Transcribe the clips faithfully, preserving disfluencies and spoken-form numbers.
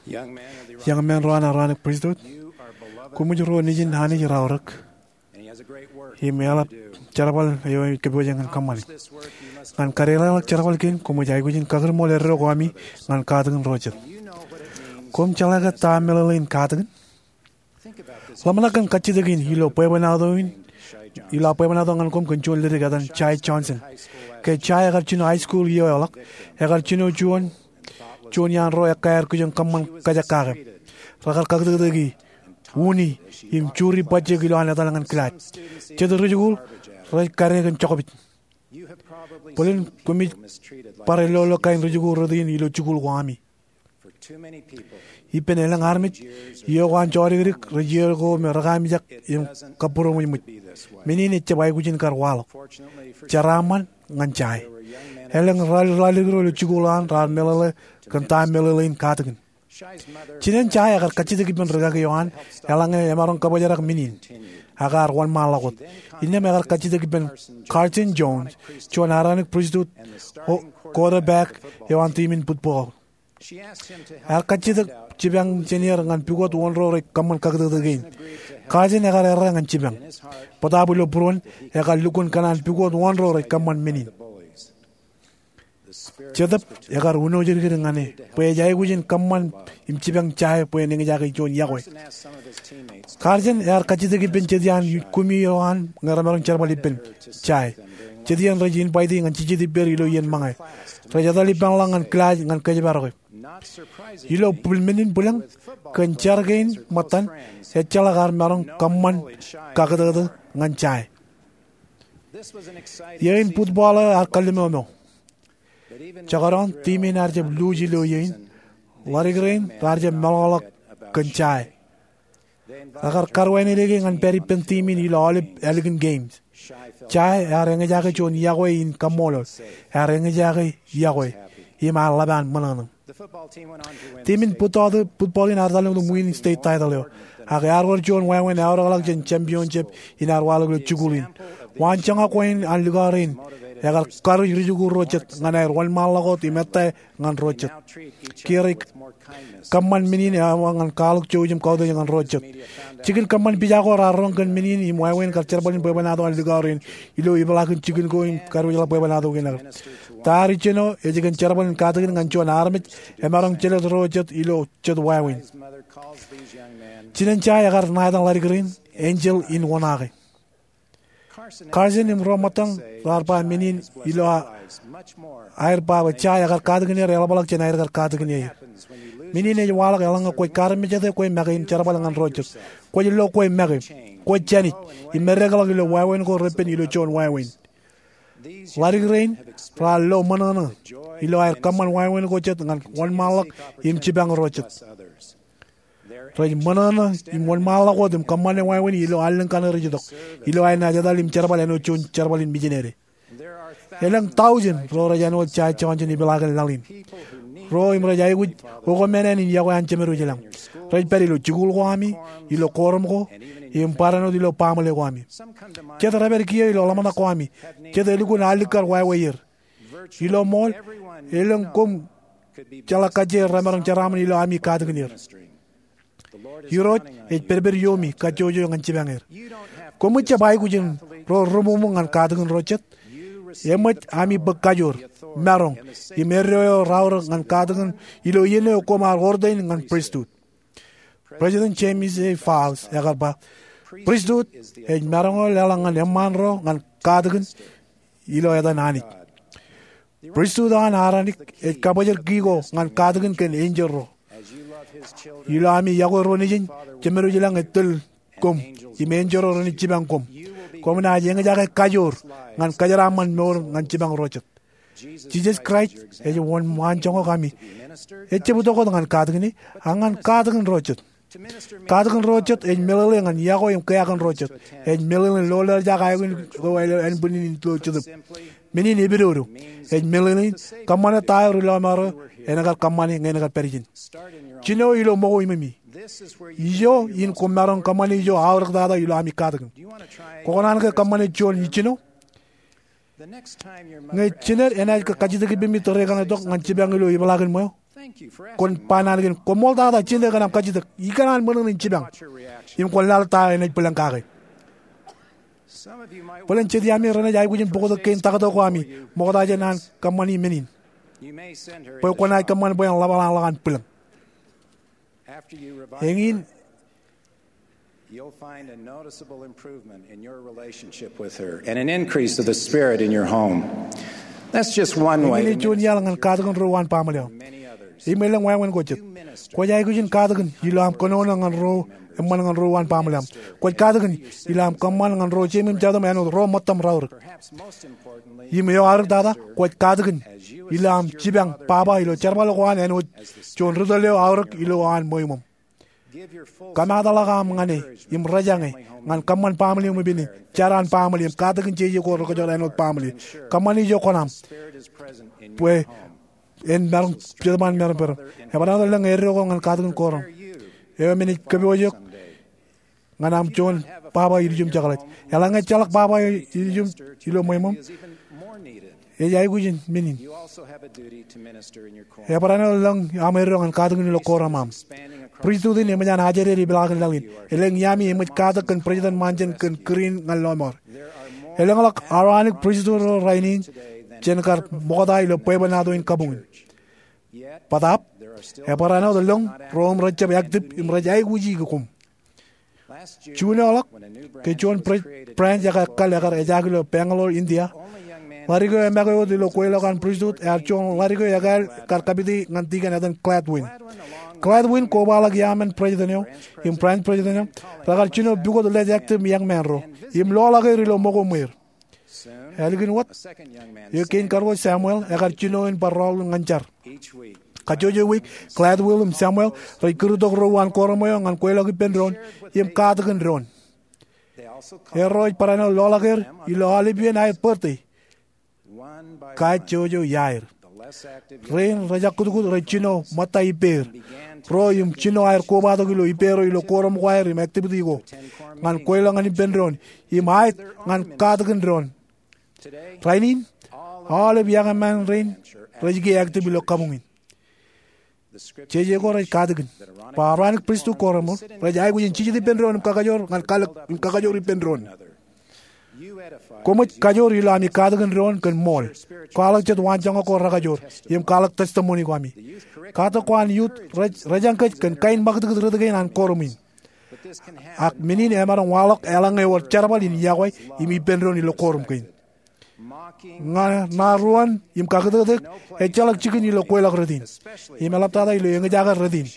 Young man rana rana priesthood. Kumujuro nijin hani raurak. He melap charabal ayo kebujangan kamali. Ngan karela charabal kin kumujai gujin kagar moler rogami ngan kadangan rojet. Kum chalaga ta melalin kadangan. Lamanakan kachidagin hilo puebanadoin. Ila puebanado ngan kum control dari kadan Chai Johnson. Ke Chai agar chino high school yo alak. Agar chino juan juan yang roy kair kujan kaman kajakare. Ragal kagdagi. Uni im curi baca kilo anak talangan kelat. Cedera rujul, rai karya kan cokobit. Polin kami para lolo kain rujul rodin ilo cukul wami. Ipen elang armit, iyo wan cori gerik rajir ko meragami jak im kapuro mujmut. Mini ne cabai kujin karwalo. Caraman ngancai. Elang ral ral gro cukulan ral melale kantai melalein katakan. Cinen Chai agar kacit kipen regak yohan, elangnya emarong kabajarak minin, agar wan malakot. Ini agar kacit kipen Carlton Jones, cuan aranik priesthood, quarterback yohan timin football. Agar kacit cibang senior ngan pigot one row rek kaman kagda again. Carlton agar era ngan cibang, potabulo puron agar lukun kanan pigot one row rek kaman minin. Cedap agar uno jadi kerengane, pue jai gujin kaman imcibang cai pue nengi jaga jon yawe. Karjen agar kacit kipen cedian kumi yohan ngaramarong carbal ipen cai. Cedian rajin paidi ngan cici di beri lo yen mangai. Rajata lipang lang ngan kelaj ngan kajabaroke. Ilo pulmenin pulang kencar gain matan echala agar marong kaman kagada ngan cai. Yain football agar kalimano. Cakaran timin arja blue jilo yain, larigrain arja malolak kencai. Agar karwain lagi ngan peripen timin ilo olip elegant games. Cai arenge jaga jon yawe in kamolo, arenge jaga yawe, ima laban mananam. Timin putado footballin ardalung win state title yo. Agar arwar jon wawen auralak jen championship in arwalak chugulin. Wanchanga koin algarin. Agar karu rijugu rocet nganair wan malagot imete ngan rocet. Kiri kaman minin ngan kaluk cujum kau tu ngan rocet. Chicken kaman pijago rarong kan minin imuawen karcer balin pebanado algarin ilo ibalakin chicken koin karu jala pebanado kenar. Tari cheno ejikan cerbalin katakin ngan cuan armit emarong celet rocet ilo cet wawen. Chinen Chai agar naidang lari green angel in wanage. Carlton imro matang larpa minin ilo air pa Chai agar katakin real balak chen air agar katakin minin e walak elang koi karmi jate koi magin charabalangan rocet koi lo koi magin koi chanit imeregal ilo wawen ko repen ilo chon wawen lari grain ra lo manana ilo air kaman wawen ko chet ngan wan malak im cibang rocet Rai manana im wan malak ko dem kaman wawen ilo allen kana rejidok ilo ay na jadal im charbalen o chon charbalin bijinere elang thousand ro rajano Chai Johnson ibalagan lalin ro im rajai gud ko menen in yago an chemeru jelang rai perilo chugul ko ami ilo korom ko im parano dilo pamale ko ami cheta raber kiyo ilo lamana ko ami cheta iliku na alikar wayer ilo mol elang kom chala kaje ramarang charam ilo ami kadgnir Yurot et perber yomi kajojo ngan cibanger komu cabai gujin ro romumu ngan kadngan rocet yemat ami bekajur marong imeryo raur ngan kadngan ilo yene ko mar ordain ngan priesthood President James A. Falls agar ba priesthood e marong lalangan emanro ngan kadngan ilo ada nani priesthood an aranik et kabajer gigo ngan kadngan ken angel ro ilo ami yago ronijin cemeru jelang etul kom imenjoro roni cibang kom kom na jenga jaga kajur ngan kajaraman nor ngan cibang rocet Jesus Christ e won man jongo kami e cebuto ko ngan kadgni angan kadgen rocet kadgen rocet e melele ngan yago im kayakan rocet e melele lola jaga ko en bunin to chup mini ni biru e melele kamana tayru la maro enagar kamani ngenagar perijin Chino ilo mo imimi. Iyo in kumarong kamani yo awrak dada ilo ami kadang. Kokonan ke kamani chon ichino. Ngai chiner enai ke kajita ke bimi tore kana dok ngan cibang ilo ibalagan mo. kon panagen ko molda da chinde ganam kajit ikanan monin chibang im ko lalta en pelang kage Polen chedi ami rana jai gujin bogo ken tagado ko ami moda janan kamani menin po ko na kaman boy labalan lagan pelang engin you'll find a noticeable improvement in your relationship with her and an increase of the spirit in your home. That's just one way. Ini jun yalangan kadagan ruwan pamilyo. Imelang wawan gojit. Ko jai gujin kadagan ilam kono ngan ro emman ngan ruwan pamilyo. Ko kadagan ilam kaman ngan ro chemim jada mano ro motam raur. Imeyo ar dada ko kadagan ilam chibang paba ilo charbalo kwan eno chon rudaleo aurek ilo an moymom. Kamada laga mangane im rajange ngan kaman pamili mo bini charan pamili im kadagan cheje ko ro ko jara eno pamili kamani jo konam pue en marung pjeman mer per e bana lang ero ko ngan kadagan korom e meni kabi ojo nganam chon baba irjum jagalat yala nga chalak baba irjum ilo moymom e jay gujin menin e bana lang amero ngan kadagan lo koramam Priesthood ni macam ajar di belakang langit. Eleng yami emat kata kan presiden manjan kan green ngalomor. Eleng alak ironic priesthood rainin jenkar moda ilo pebanado in kabung. Padap, eparano dalong rom raja yakdip imrajai guji gukum. Chuna alak kecuan pran jaga kal agar ejaglo Bangalore India. Larigo emago di lo kuelo kan priesthood erchon larigo yagal karkabidi ngantikan adan Gladwin. Gladwin ko balag yamen presidentyo, im prime presidentyo, ragal chino bugo de lejekte miyang menro, im lo lagay rilo mogo muir. Eligin wat, yo kin karwo Samuel, agar chino in parol nganchar. Kajojo week, Gladwin im Samuel, ray kurudok rowan koromoyo ngan kuelo ki penron, im katagan ron. Eroi parano lo lagay, ilo halibien ay perti. Kaj jojo yair. Rain raja kudu rechino mata iper pro yum chino air ko ba gilo ipero ilo korom wair im activity go ngan koila ngan benron im hait ngan kadagan ron rainin all of young man rain rajige active lo kamungin cheje ko raj kadagan paranik pristu koromo rajai gujin chiji di benron kakajor ngan kalak kakajor benron Komut kajor ilami kadagan ron kan mol. Kalak chat wanjang ko ragajor. Yem kalak testimony ko ami. Kata ko an youth rajang kaj kan kain magd gd rad gain an koromin. Ak minin emarang walak elang e war charbal in yawai imi benron ilo korum kain. Nga naruan yem kagd gd e chalak chicken ilo koelak radin. Yem alaptada ilo yang jaga radin.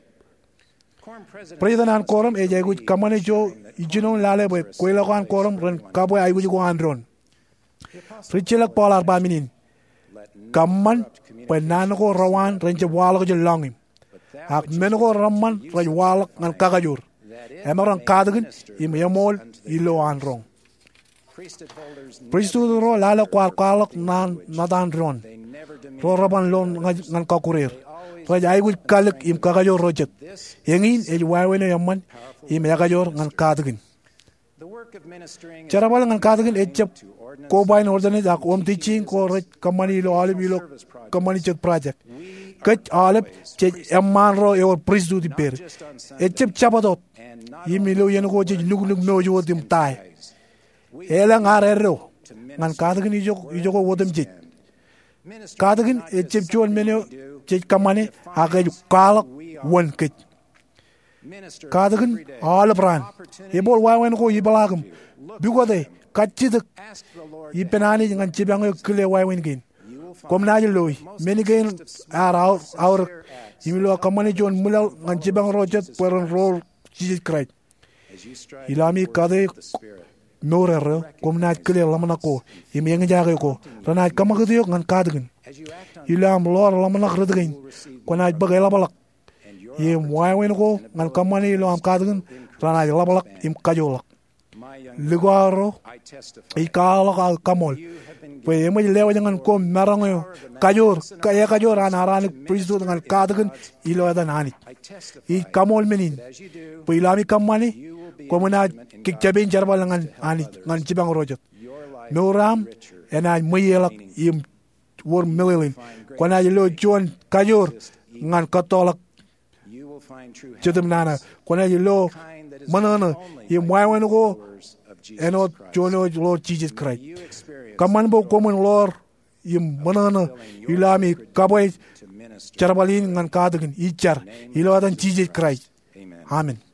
President an korum e jay guj kamane jo ijinon lale boy koila kan korum ran kaboy ay guj ko andron richelak polar ba minin kamman penan ko rawan ranche wala ko langim ak men ko ramman raj wala ngan kagajur emaran kadagen im yamol ilo andron priesthood ro lale kwal kwalok nan nadan ron ro raban lon ngan kakurir raj ay guj kalak im kagajur rojet yengin e wawene yamman im yakajor ngan kadagen Charabal ngan kadagen echap ko bain ordane jak om teaching ko kamani lo alib lo kamani chat project kach alib che emman ro e priesthood per echap chapadot yimilo yen ko che nug nug no jo dim tai elang arero ngan kadagen ijo ijo ko wodem che kadagen echap chon menyo che kamani agaj kalak won kach Kadagan all brand. Ebol wawen ko ibalagam. Bugode kachid ipenani ngan chibang kle wawen gin. Komnaji loy. Many gain are out our imilo kamani jon mulal ngan chibang rojet peron roll chijit krai. Ilami kade norer komnaj kle lamana ko imyang jage ko ranaj kamagdiyo ngan kadagan. Ilam lor lamana kredgain. Konaj bagela balak Yem wawen ko ngan kamani lo am kadagan rana labalak im kajolak ligaro i kalak al kamol pe yem lewa jangan ko marango kajor kaya kajor ana rani priesthood ngan kadagan ilo ada nani i kamol menin pe ilami kamani ko mena kikjabin jarbal ngan ani ngan cibang rojot noram ena mayelak im wor melin kona lo jon kajor ngan katolak you will find true chedum nana kona yilo kind that is manana only ye mwaiwen go followers of Jesus eno Christ. jono Lord Jesus Christ You experience kaman bo komon Lord ye manana ilami kaboy to minister. charabalin ngan kadagin ichar ilo adan Jesus Christ Amen. amen